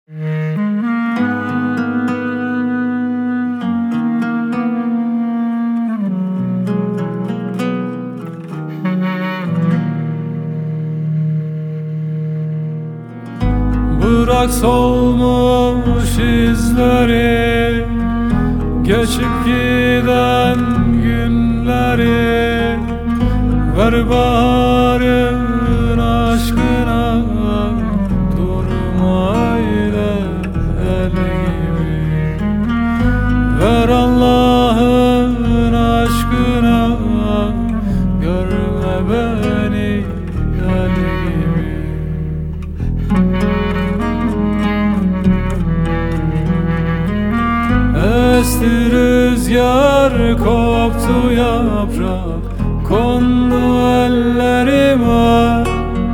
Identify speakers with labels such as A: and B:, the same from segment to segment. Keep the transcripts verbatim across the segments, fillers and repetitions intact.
A: Bırak solmuş izleri, geçip giden günleri, ver baharın aşkına, durma öyle el gibi. Ver Allah'ın aşkına, görme beni el gibi. Esti rüzgar, koptu yaprak, kondu ellerime.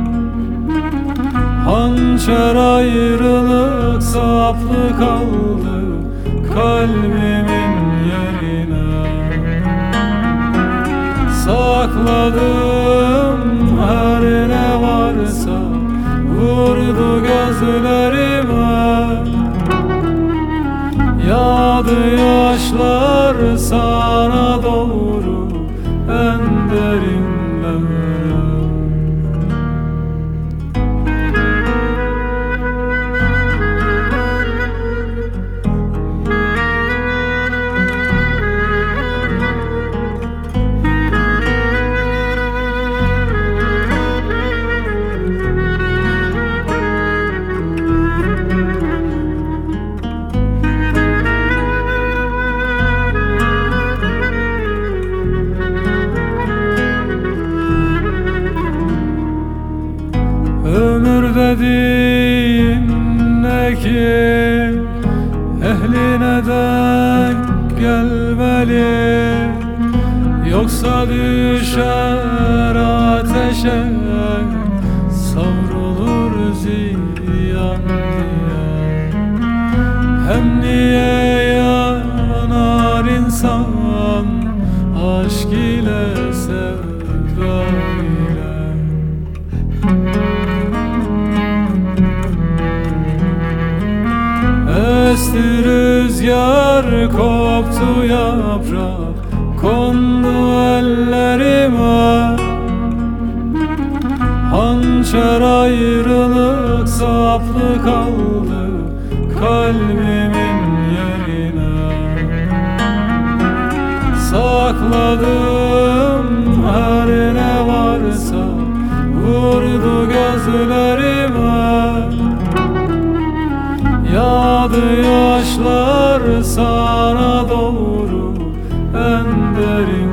A: Hançer ayrılık saplı kaldı kalbimin yerine. Sakladım her ne varsa, vurdu gözlerime. Yağdı yaşlar sana doğru en derinlere. Ömür dediğin ne ki, ehline denk gelmeli. Yoksa düşer ateşe, savrulur ziyan diye. Hem niye yanar insan aşk ile sevda ile? Esti rüzgar, koptu yaprak, kondu ellerime. Hançer ayrılık saplı kaldı kalbimin yerine. Sakladım her ne varsa, vurdu gözlerime. Yağdı yaşlar sana doğru en derin